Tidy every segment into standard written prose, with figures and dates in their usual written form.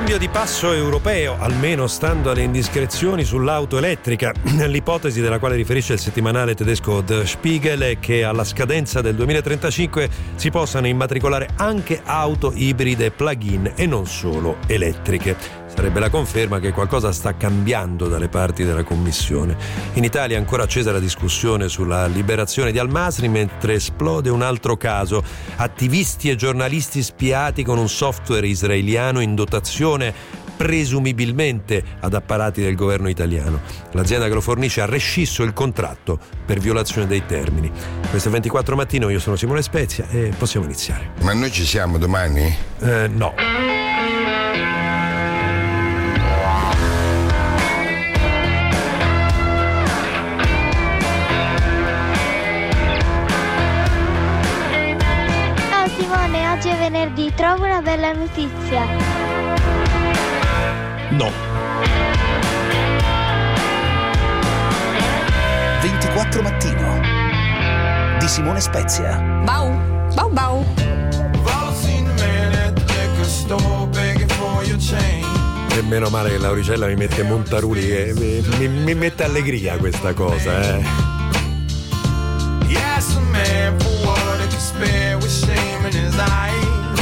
Cambio di passo europeo, almeno stando alle indiscrezioni sull'auto elettrica. L'ipotesi della quale riferisce il settimanale tedesco Der Spiegel è che alla scadenza del 2035 si possano immatricolare anche auto ibride plug-in e non solo elettriche. Sarebbe la conferma che qualcosa sta cambiando dalle parti della Commissione. In Italia è ancora accesa la discussione sulla liberazione di Al-Masri, mentre esplode un altro caso. Attivisti e giornalisti spiati con un software israeliano in dotazione presumibilmente ad apparati del governo italiano. L'azienda che lo fornisce ha rescisso il contratto per violazione dei termini. Questo è 24 Mattino, io sono Simone Spezia e possiamo iniziare. Ma noi ci siamo domani? No. Oggi è venerdì, trovo una bella notizia. No. 24 Mattino di Simone Spezia. Bau, bau, bau. E meno male che Lauricella mi mette Montaruli, che mi mette allegria questa cosa, Yes, a man for what it could spare with shame in his eyes.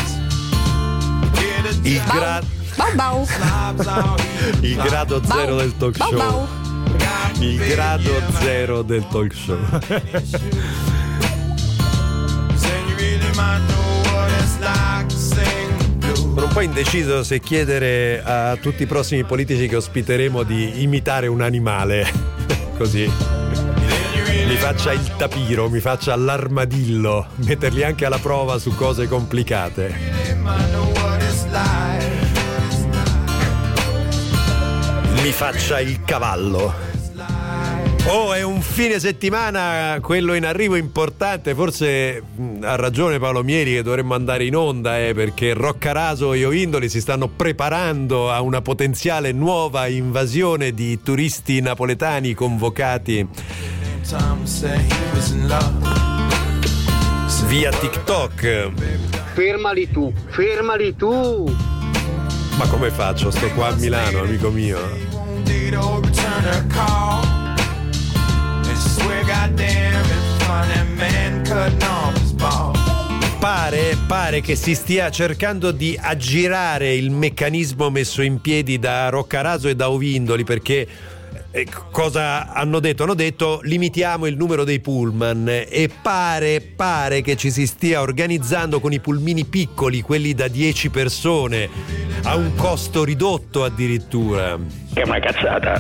Il grado zero del talk show. Il grado zero del talk show. Sono un po' indeciso se chiedere a tutti i prossimi politici che ospiteremo di imitare un animale. Così mi faccia il tapiro, mi faccia l'armadillo, metterli anche alla prova su cose complicate. Mi faccia il cavallo. Oh, è un fine settimana, quello in arrivo importante. Forse ha ragione Paolo Mieri che dovremmo andare in onda, perché Roccaraso e Jovindoli si stanno preparando a una potenziale nuova invasione di turisti napoletani convocati via TikTok. Fermali tu. Ma come faccio? Sto qua a Milano, amico mio. Pare che si stia cercando di aggirare il meccanismo messo in piedi da Roccaraso e da Jovindoli, perché cosa hanno detto? Hanno detto limitiamo il numero dei pullman, e pare che ci si stia organizzando con i pulmini piccoli, quelli da 10 persone, a un costo ridotto addirittura. Che è una cazzata.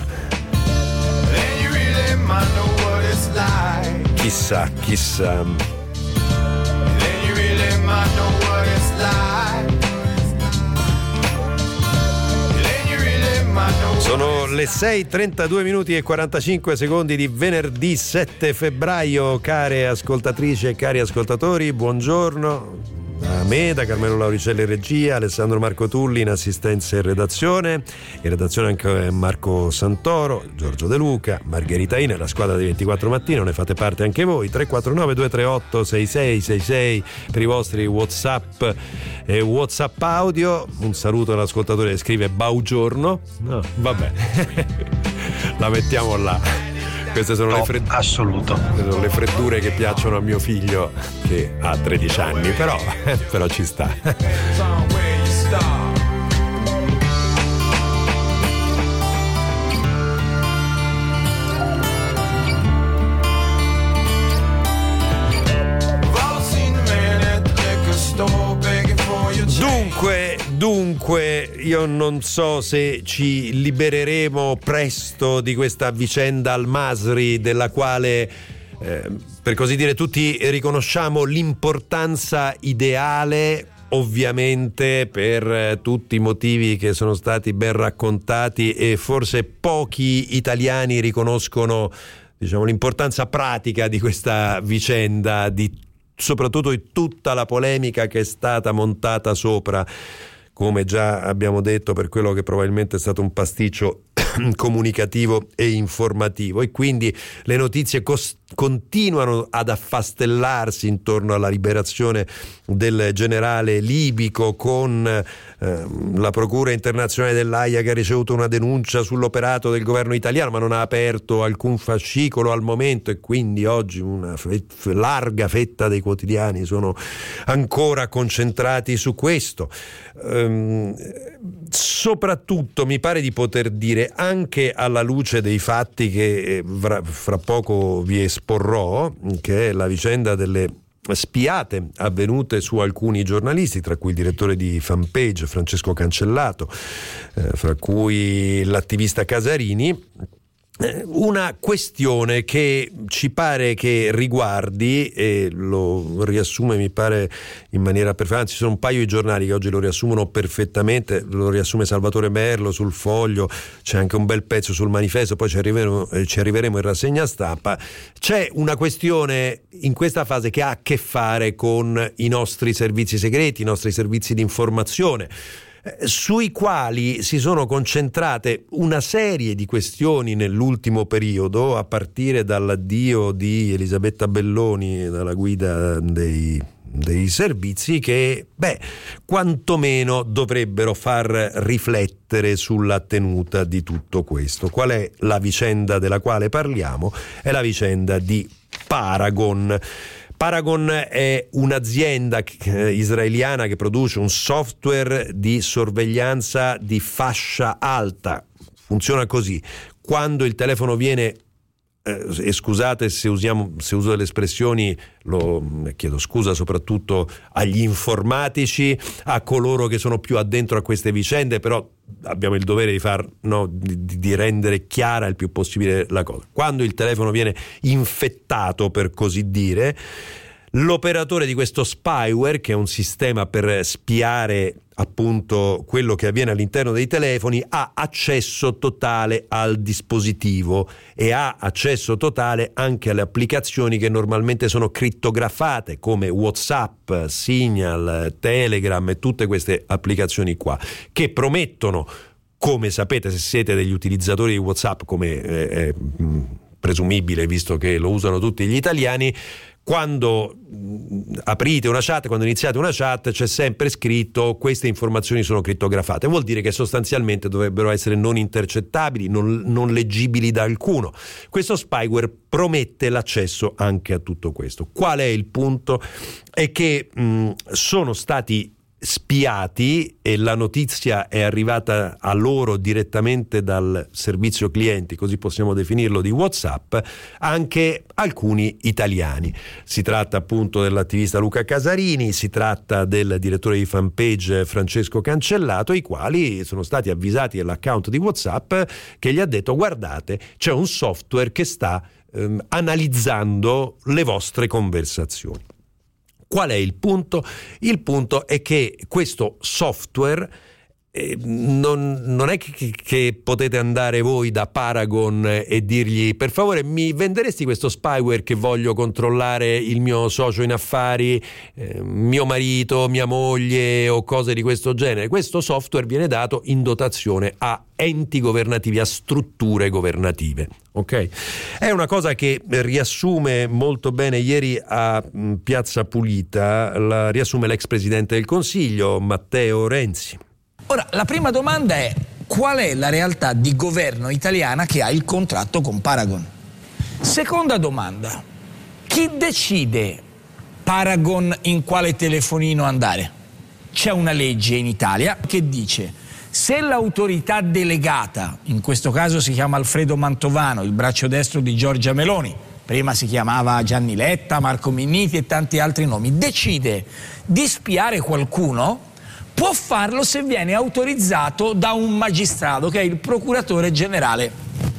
Chissà. Sono le 6:32 minuti e 45 secondi di venerdì 7 febbraio. Care ascoltatrici e cari ascoltatori, buongiorno. Da me, da Carmelo Lauricelli in regia, Alessandro Marco Tulli in assistenza e redazione. In redazione anche Marco Santoro, Giorgio De Luca, Margherita Ina, la squadra di 24 Mattino. Ne fate parte anche voi. 349 238 6666 per i vostri WhatsApp e WhatsApp audio. Un saluto all'ascoltatore che scrive Baugiorno. No, vabbè. La mettiamo là. Queste sono le freddure che piacciono a mio figlio, che ha 13 anni, però ci sta. Dunque, io non so se ci libereremo presto di questa vicenda Al-Masri, della quale, per così dire, tutti riconosciamo l'importanza ideale, ovviamente per tutti i motivi che sono stati ben raccontati, e forse pochi italiani riconoscono, diciamo, l'importanza pratica di questa vicenda, soprattutto di tutta la polemica che è stata montata sopra, come già abbiamo detto, per quello che probabilmente è stato un pasticcio comunicativo e informativo, e quindi le notizie continuano ad affastellarsi intorno alla liberazione del generale libico, con la Procura internazionale dell'Aia che ha ricevuto una denuncia sull'operato del governo italiano ma non ha aperto alcun fascicolo al momento, e quindi oggi una larga fetta dei quotidiani sono ancora concentrati su questo. Soprattutto mi pare di poter dire, anche alla luce dei fatti che fra poco vi esporrò, che è la vicenda delle spiate avvenute su alcuni giornalisti, tra cui il direttore di Fanpage Francesco Cancellato, fra cui l'attivista Casarini. Una questione che ci pare che riguardi, e lo riassume mi pare in maniera perfetta, anzi sono un paio di giornali che oggi lo riassumono perfettamente, lo riassume Salvatore Merlo sul Foglio, c'è anche un bel pezzo sul Manifesto, poi ci arriveremo in rassegna stampa. C'è una questione in questa fase che ha a che fare con i nostri servizi segreti, i nostri servizi di informazione, sui quali si sono concentrate una serie di questioni nell'ultimo periodo, a partire dall'addio di Elisabetta Belloni dalla guida dei servizi, che quantomeno dovrebbero far riflettere sulla tenuta di tutto questo. Qual è la vicenda della quale parliamo? È la vicenda di Paragon. Paragon è un'azienda israeliana che produce un software di sorveglianza di fascia alta. Funziona così: quando il telefono viene e scusate se uso delle espressioni, chiedo scusa soprattutto agli informatici, a coloro che sono più addentro a queste vicende, però abbiamo il dovere di rendere chiara il più possibile la cosa. Quando il telefono viene infettato, per così dire, l'operatore di questo spyware, che è un sistema per spiare appunto quello che avviene all'interno dei telefoni, ha accesso totale al dispositivo e ha accesso totale anche alle applicazioni che normalmente sono crittografate, come WhatsApp, Signal, Telegram e tutte queste applicazioni qua, che promettono, come sapete se siete degli utilizzatori di WhatsApp, come è presumibile visto che lo usano tutti gli italiani, quando aprite una chat, quando iniziate una chat, c'è sempre scritto: queste informazioni sono crittografate. Vuol dire che sostanzialmente dovrebbero essere non intercettabili, non leggibili da alcuno. Questo spyware promette l'accesso anche a tutto questo. Qual è il punto? È che sono stati spiati, e la notizia è arrivata a loro direttamente dal servizio clienti, così possiamo definirlo, di WhatsApp, anche alcuni italiani. Si tratta appunto dell'attivista Luca Casarini, si tratta del direttore di Fanpage Francesco Cancellato, i quali sono stati avvisati dall'account di WhatsApp che gli ha detto: guardate, c'è un software che sta analizzando le vostre conversazioni. Qual è il punto? Il punto è che questo software non è che potete andare voi da Paragon e dirgli: per favore mi venderesti questo spyware che voglio controllare il mio socio in affari, mio marito, mia moglie o cose di questo genere. Questo software viene dato in dotazione a enti governativi, a strutture governative. Ok? È una cosa che riassume molto bene ieri a Piazza Pulita, la riassume l'ex presidente del Consiglio Matteo Renzi. Ora, la prima domanda è: qual è la realtà di governo italiana che ha il contratto con Paragon? Seconda domanda: chi decide Paragon in quale telefonino andare? C'è una legge in Italia che dice: se l'autorità delegata, in questo caso si chiama Alfredo Mantovano, il braccio destro di Giorgia Meloni, prima si chiamava Gianni Letta, Marco Minniti e tanti altri nomi, decide di spiare qualcuno, può farlo se viene autorizzato da un magistrato, che è il procuratore generale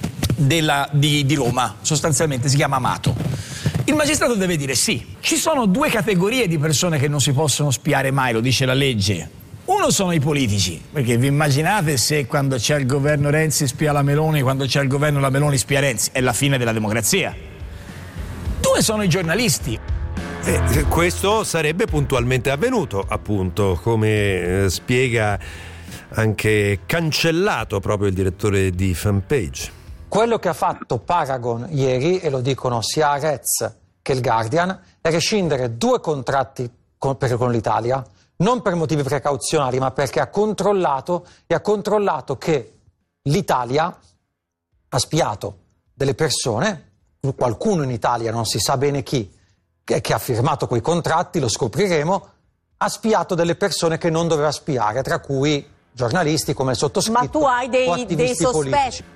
di Roma, sostanzialmente si chiama Amato. Il magistrato deve dire sì. Ci sono due categorie di persone che non si possono spiare mai, lo dice la legge. Uno sono i politici, perché vi immaginate se quando c'è il governo Renzi spia la Meloni, quando c'è il governo la Meloni spia Renzi, è la fine della democrazia. Due sono i giornalisti. Questo sarebbe puntualmente avvenuto, appunto, come spiega anche cancellato proprio il direttore di Fanpage. Quello che ha fatto Paragon ieri, e lo dicono sia Haaretz che il Guardian, è rescindere 2 contratti con l'Italia, non per motivi precauzionali, ma perché ha controllato che l'Italia ha spiato delle persone, qualcuno in Italia, non si sa bene chi, che ha firmato quei contratti, lo scopriremo, ha spiato delle persone che non doveva spiare, tra cui giornalisti come il sottoscritto. Ma tu hai dei sospetti?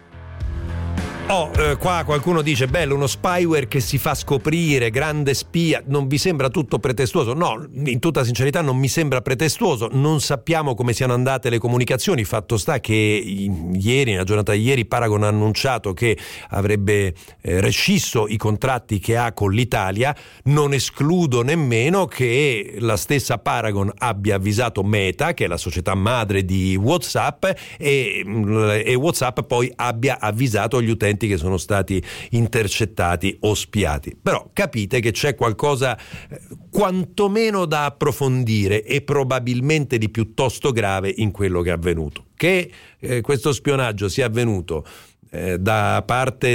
Qua qualcuno dice bello, uno spyware che si fa scoprire, grande spia. Non vi sembra tutto pretestuoso? No, in tutta sincerità non mi sembra pretestuoso. Non sappiamo come siano andate le comunicazioni. Fatto sta che ieri, nella giornata di ieri, Paragon ha annunciato che avrebbe rescisso i contratti che ha con l'Italia. Non escludo nemmeno che la stessa Paragon abbia avvisato Meta, che è la società madre di WhatsApp, e WhatsApp poi abbia avvisato gli utenti che sono stati intercettati o spiati. Però capite che c'è qualcosa quantomeno da approfondire e probabilmente di piuttosto grave in quello che è avvenuto. Che questo spionaggio sia avvenuto da parte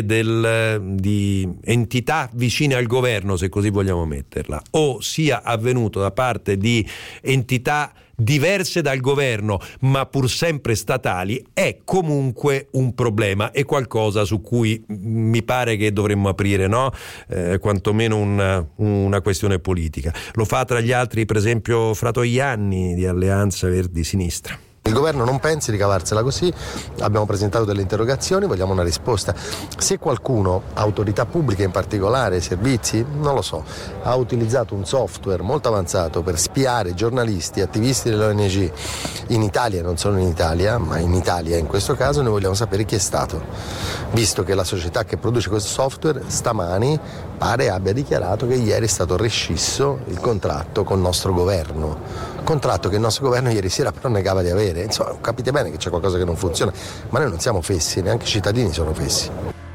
di entità vicine al governo, se così vogliamo metterla, o sia avvenuto da parte di entità diverse dal governo ma pur sempre statali, è comunque un problema e qualcosa su cui mi pare che dovremmo aprire, no? Quantomeno una questione politica. Lo fa tra gli altri per esempio Fratoianni di Alleanza Verdi Sinistra. Il governo non pensi di cavarsela così, abbiamo presentato delle interrogazioni, vogliamo una risposta. Se qualcuno, autorità pubbliche in particolare, servizi, non lo so, ha utilizzato un software molto avanzato per spiare giornalisti, attivisti dell'ONG in Italia, non solo in Italia, ma in Italia in questo caso, noi vogliamo sapere chi è stato, visto che la società che produce questo software stamani pare abbia dichiarato che ieri è stato rescisso il contratto con il nostro governo. Contratto che il nostro governo ieri sera però negava di avere. Insomma, capite bene che c'è qualcosa che non funziona, ma noi non siamo fessi, neanche i cittadini sono fessi.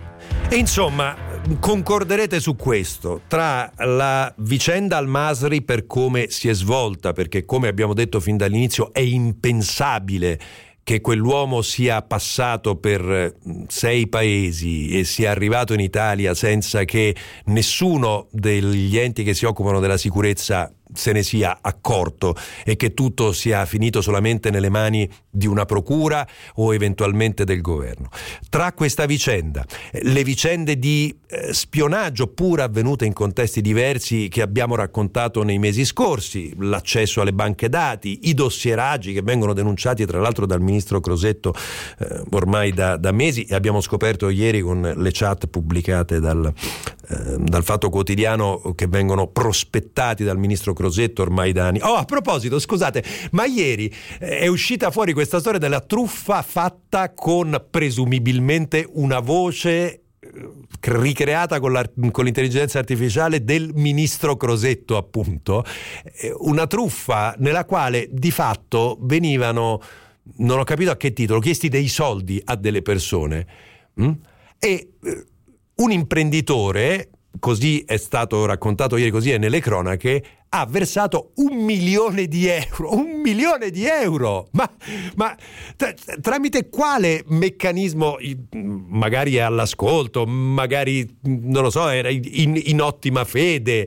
E insomma, concorderete su questo, tra la vicenda Al-Masri per come si è svolta, perché come abbiamo detto fin dall'inizio è impensabile che quell'uomo sia passato per 6 paesi e sia arrivato in Italia senza che nessuno degli enti che si occupano della sicurezza se ne sia accorto e che tutto sia finito solamente nelle mani di una procura o eventualmente del governo. Tra questa vicenda, le vicende di spionaggio pur avvenute in contesti diversi che abbiamo raccontato nei mesi scorsi, l'accesso alle banche dati, i dossieraggi che vengono denunciati tra l'altro dal ministro Crosetto ormai da mesi, e abbiamo scoperto ieri con le chat pubblicate dal Fatto Quotidiano che vengono prospettati dal ministro Crosetto ormai da anni. A proposito, scusate, ma ieri è uscita fuori questa storia della truffa fatta con presumibilmente una voce ricreata con l'intelligenza artificiale del ministro Crosetto, appunto, una truffa nella quale di fatto venivano, non ho capito a che titolo, chiesti dei soldi a delle persone e un imprenditore, così è stato raccontato ieri, così è nelle cronache, ha versato 1 milione di euro. 1 milione di euro! Ma tramite quale meccanismo? Magari è all'ascolto, magari, non lo so, era in ottima fede.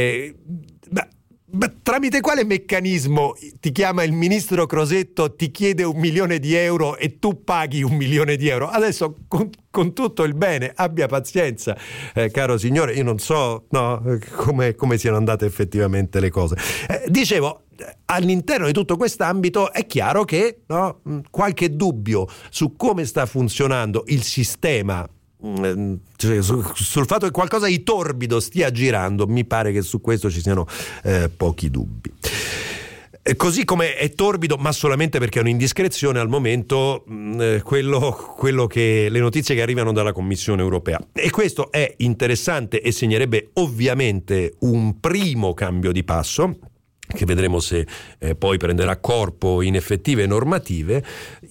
Ma tramite quale meccanismo ti chiama il ministro Crosetto, ti chiede 1 milione di euro e tu paghi 1 milione di euro? Adesso con tutto il bene, abbia pazienza, caro signore, io non so come siano andate effettivamente le cose. Dicevo, all'interno di tutto quest'ambito è chiaro che qualche dubbio su come sta funzionando il sistema, sul fatto che qualcosa di torbido stia girando, mi pare che su questo ci siano pochi dubbi. Così come è torbido, ma solamente perché è un'indiscrezione al momento, quello che le notizie che arrivano dalla Commissione europea. E questo è interessante e segnerebbe ovviamente un primo cambio di passo, che vedremo se poi prenderà corpo in effettive normative,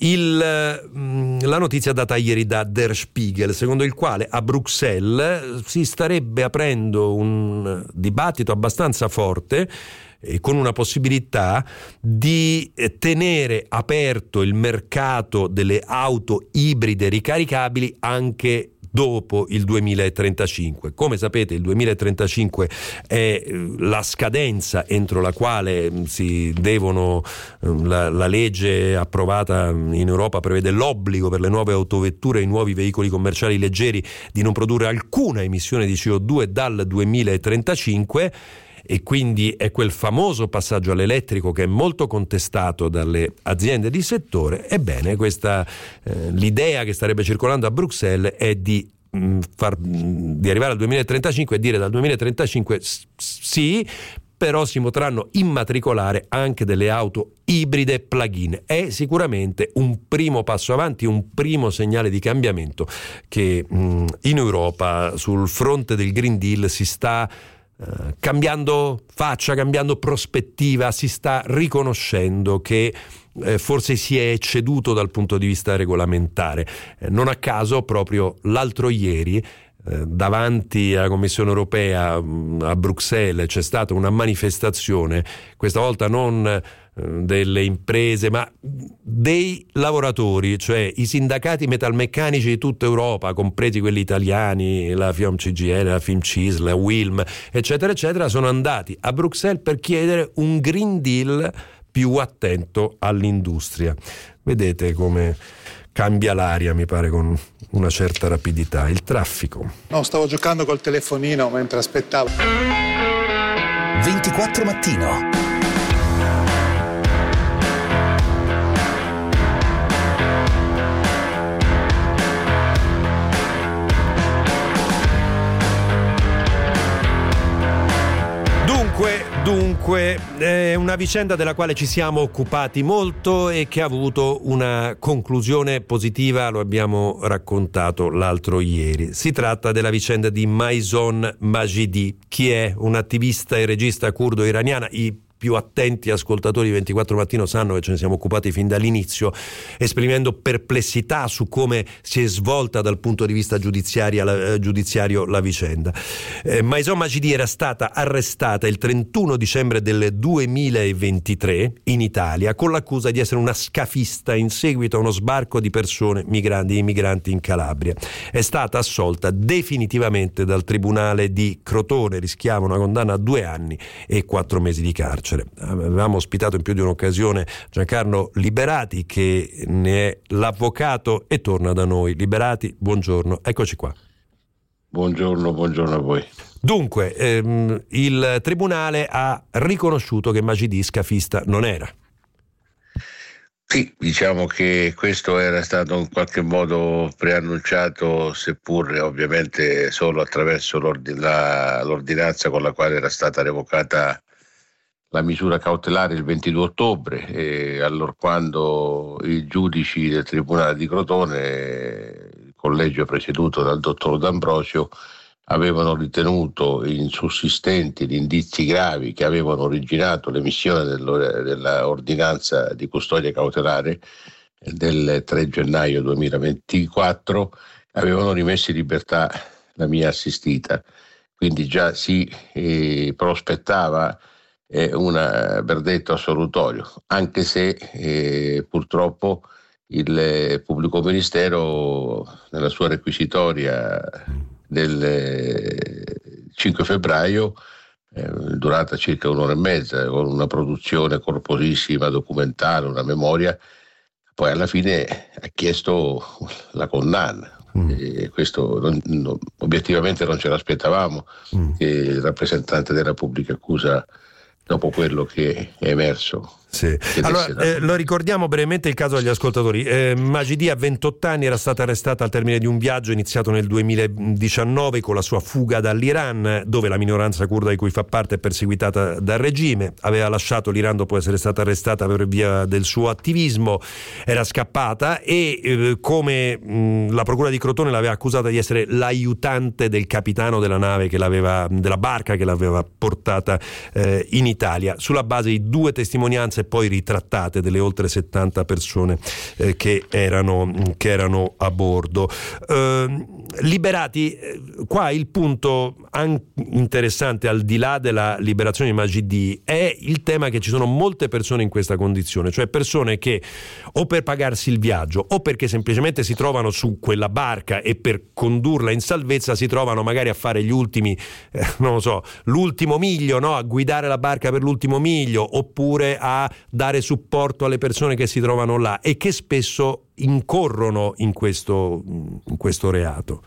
la notizia data ieri da Der Spiegel, secondo il quale a Bruxelles si starebbe aprendo un dibattito abbastanza forte con una possibilità di tenere aperto il mercato delle auto ibride ricaricabili anche dopo il 2035. Come sapete, il 2035 è la scadenza entro la quale si devono la legge approvata in Europa prevede l'obbligo per le nuove autovetture e i nuovi veicoli commerciali leggeri di non produrre alcuna emissione di CO2 dal 2035. E quindi è quel famoso passaggio all'elettrico che è molto contestato dalle aziende di settore. Ebbene, l'idea che starebbe circolando a Bruxelles è di arrivare al 2035 e dire dal 2035 sì, però si potranno immatricolare anche delle auto ibride plug-in. È sicuramente un primo passo avanti, un primo segnale di cambiamento che in Europa sul fronte del Green Deal si sta cambiando faccia, cambiando prospettiva, si sta riconoscendo che forse si è ecceduto dal punto di vista regolamentare. Non a caso proprio l'altro ieri davanti alla Commissione europea a Bruxelles c'è stata una manifestazione, questa volta non delle imprese ma dei lavoratori, cioè i sindacati metalmeccanici di tutta Europa, compresi quelli italiani, la FIOM-CGIL, la FIMCISL, la WILM, eccetera eccetera, sono andati a Bruxelles per chiedere un Green Deal più attento all'industria. Vedete come cambia l'aria, mi pare, con una certa rapidità. Il traffico. No, stavo giocando col telefonino mentre aspettavo. 24 mattino. Dunque, è una vicenda della quale ci siamo occupati molto e che ha avuto una conclusione positiva, lo abbiamo raccontato l'altro ieri. Si tratta della vicenda di Maysoon Majidi. Chi è? Un attivista e regista curdo iraniana. I più attenti ascoltatori di 24 Mattino sanno che ce ne siamo occupati fin dall'inizio, esprimendo perplessità su come si è svolta dal punto di vista giudiziario la vicenda. Maysoon Majidi era stata arrestata il 31 dicembre del 2023 in Italia con l'accusa di essere una scafista in seguito a uno sbarco di migranti in Calabria. È stata assolta definitivamente dal Tribunale di Crotone, rischiava una condanna a 2 anni e 4 mesi di carcere. Avevamo ospitato in più di un'occasione Giancarlo Liberati, che ne è l'avvocato e torna da noi. Liberati, buongiorno, eccoci qua. Buongiorno a voi. Dunque, il tribunale ha riconosciuto che Majidi scafista non era. Sì, diciamo che questo era stato in qualche modo preannunciato, seppur ovviamente solo attraverso l'ordinanza con la quale era stata revocata la misura cautelare il 22 ottobre, allorquando i giudici del Tribunale di Crotone, il collegio presieduto dal dottor D'Ambrosio, avevano ritenuto insussistenti gli indizi gravi che avevano originato l'emissione della ordinanza di custodia cautelare del 3 gennaio 2024, avevano rimesso in libertà la mia assistita. Quindi già si prospettava un verdetto assolutorio, anche se purtroppo il pubblico ministero nella sua requisitoria del 5 febbraio, durata circa 1 ora e mezza, con una produzione corposissima, documentale, una memoria, poi alla fine ha chiesto la condanna. Questo obiettivamente non ce l'aspettavamo, che il rappresentante della pubblica accusa, dopo quello che è emerso Sì. Allora, lo ricordiamo brevemente il caso agli ascoltatori. Majidi a 28 anni era stata arrestata al termine di un viaggio iniziato nel 2019 con la sua fuga dall'Iran, dove la minoranza curda di cui fa parte è perseguitata dal regime. Aveva lasciato l'Iran dopo essere stata arrestata per via del suo attivismo, era scappata e come la procura di Crotone l'aveva accusata di essere l'aiutante del capitano della nave della barca che l'aveva portata in Italia, sulla base di 2 testimonianze poi ritrattate delle oltre 70 persone che erano a bordo. Liberati, qua il punto interessante, al di là della liberazione di Majidi, è il tema che ci sono molte persone in questa condizione, cioè persone che o per pagarsi il viaggio o perché semplicemente si trovano su quella barca e per condurla in salvezza si trovano magari a fare gli ultimi l'ultimo miglio, no? A guidare la barca per l'ultimo miglio, oppure a dare supporto alle persone che si trovano là e che spesso incorrono in questo reato.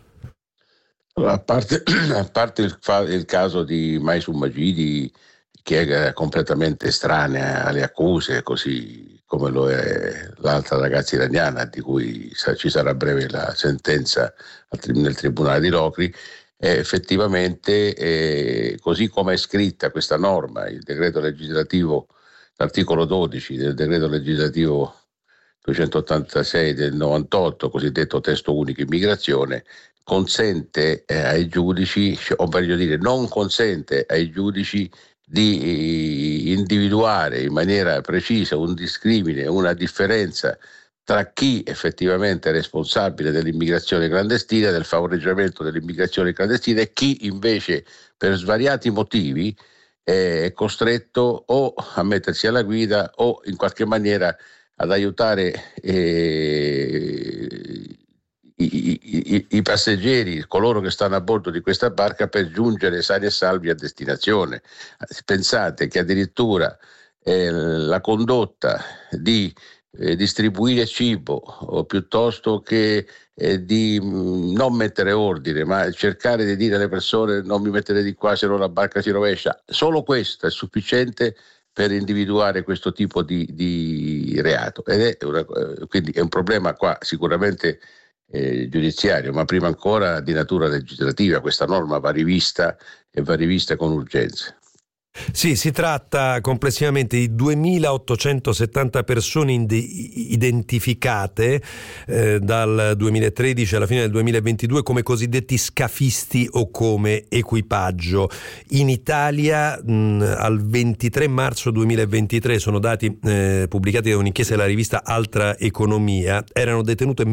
A parte il caso di Maysoon Majidi, che è completamente estranea alle accuse, così come lo è l'altra ragazza iraniana di cui ci sarà a breve la sentenza nel tribunale di Locri, effettivamente così come è scritta questa norma, il decreto legislativo, l'articolo 12 del decreto legislativo 286 del 98, cosiddetto testo unico immigrazione, consente ai giudici, o meglio dire non consente ai giudici di individuare in maniera precisa un discrimine, una differenza tra chi effettivamente è responsabile dell'immigrazione clandestina, del favoreggiamento dell'immigrazione clandestina, e chi invece per svariati motivi è costretto o a mettersi alla guida o in qualche maniera ad aiutare i passeggeri, coloro che stanno a bordo di questa barca, per giungere sani e salvi a destinazione. Pensate che addirittura la condotta di distribuire cibo, o piuttosto che di non mettere ordine, ma cercare di dire alle persone non mi mettete di qua se no la barca si rovescia, solo questo è sufficiente per individuare questo tipo di reato, ed quindi è un problema qua sicuramente giudiziario, ma prima ancora di natura legislativa. Questa norma va rivista con urgenza. Sì, si tratta complessivamente di 2.870 persone identificate dal 2013 alla fine del 2022 come cosiddetti scafisti o come equipaggio. In Italia al 23 marzo 2023, sono dati pubblicati da un'inchiesta della rivista Altra Economia, erano detenute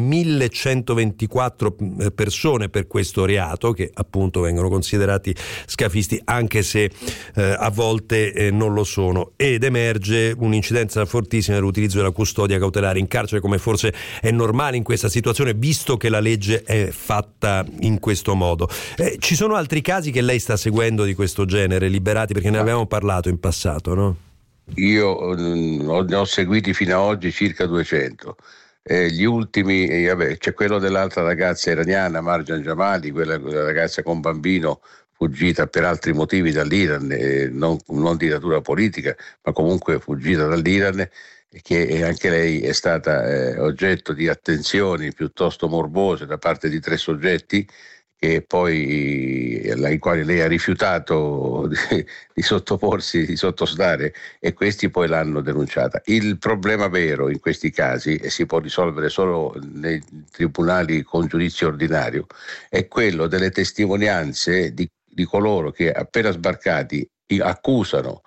1.124 persone per questo reato, che appunto vengono considerati scafisti anche se a volte non lo sono, ed emerge un'incidenza fortissima nell'utilizzo della custodia cautelare in carcere, come forse è normale in questa situazione visto che la legge è fatta in questo modo. Ci sono altri casi che lei sta seguendo di questo genere, Liberati, perché ne avevamo parlato in passato, no? Io ne ho seguiti fino ad oggi circa 200. Gli ultimi, c'è quello dell'altra ragazza iraniana, Marjan Jamali, quella ragazza con bambino fuggita per altri motivi dall'Iran, non di natura politica, ma comunque fuggita dall'Iran, che anche lei è stata oggetto di attenzioni piuttosto morbose da parte di 3 soggetti che poi ai quali lei ha rifiutato di sottoporsi, di sottostare, e questi poi l'hanno denunciata. Il problema vero in questi casi, e si può risolvere solo nei tribunali con giudizio ordinario, è quello delle testimonianze di coloro che appena sbarcati accusano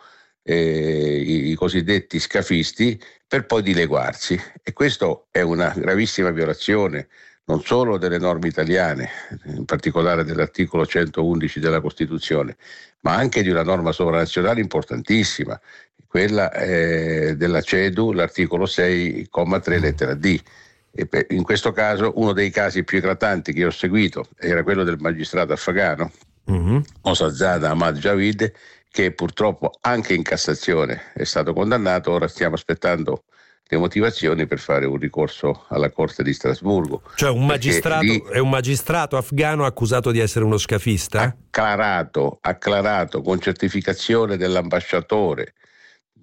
i cosiddetti scafisti per poi dileguarsi, e questo è una gravissima violazione non solo delle norme italiane, in particolare dell'articolo 111 della Costituzione, ma anche di una norma sovranazionale importantissima, quella della CEDU, l'articolo 6,3 lettera D. E in questo caso uno dei casi più eclatanti che ho seguito era quello del magistrato afghano Osazada Ahmad Javid, che purtroppo anche in Cassazione è stato condannato. Ora stiamo aspettando le motivazioni per fare un ricorso alla Corte di Strasburgo. Cioè un magistrato afghano accusato di essere uno scafista? Acclarato con certificazione dell'ambasciatore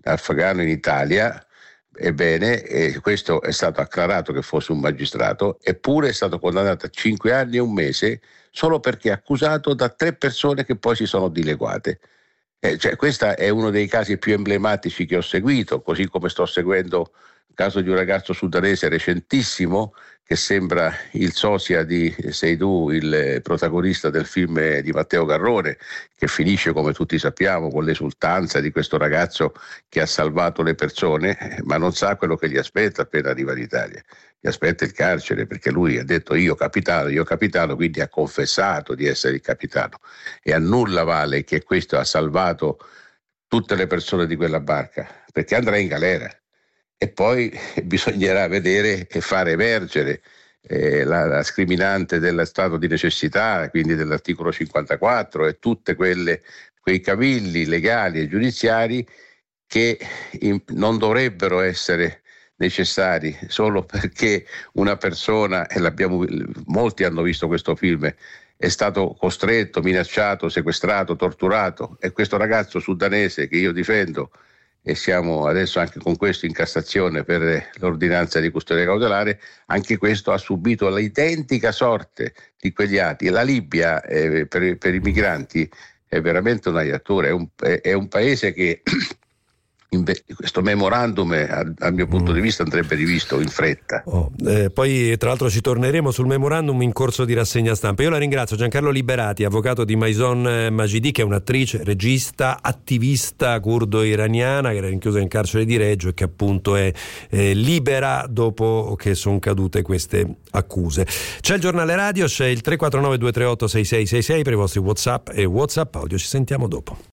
afghano in Italia. Ebbene, questo è stato acclarato che fosse un magistrato, eppure è stato condannato a 5 anni e 1 mese solo perché è accusato da 3 persone che poi si sono dileguate. Questo è uno dei casi più emblematici che ho seguito, così come sto seguendo il caso di un ragazzo sudanese recentissimo che sembra il sosia di Seydou, il protagonista del film di Matteo Garrone, che finisce, come tutti sappiamo, con l'esultanza di questo ragazzo che ha salvato le persone, ma non sa quello che gli aspetta appena arriva in Italia. Gli aspetta il carcere, perché lui ha detto io capitano, quindi ha confessato di essere il capitano, e a nulla vale che questo ha salvato tutte le persone di quella barca, perché andrà in galera. E poi bisognerà vedere e far emergere la scriminante dello stato di necessità, quindi dell'articolo 54, e tutte quei cavilli legali e giudiziari che non dovrebbero essere necessari solo perché una persona, molti hanno visto questo film, è stato costretto, minacciato, sequestrato, torturato, e questo ragazzo sudanese che io difendo, e siamo adesso anche con questo in Cassazione per l'ordinanza di custodia cautelare, anche questo ha subito l'identica sorte di quegli atti. La Libia per i migranti è veramente una iattura, è un paese che questo memorandum dal mio punto di vista andrebbe rivisto in fretta. Poi tra l'altro ci torneremo sul memorandum in corso di rassegna stampa. Io la ringrazio, Giancarlo Liberati, avvocato di Maison Majidi, che è un'attrice, regista, attivista curdo-iraniana che era rinchiusa in carcere di Reggio e che appunto è libera dopo che sono cadute queste accuse. C'è il giornale radio, c'è il 349 238 6666 per i vostri WhatsApp e WhatsApp audio. Ci sentiamo dopo.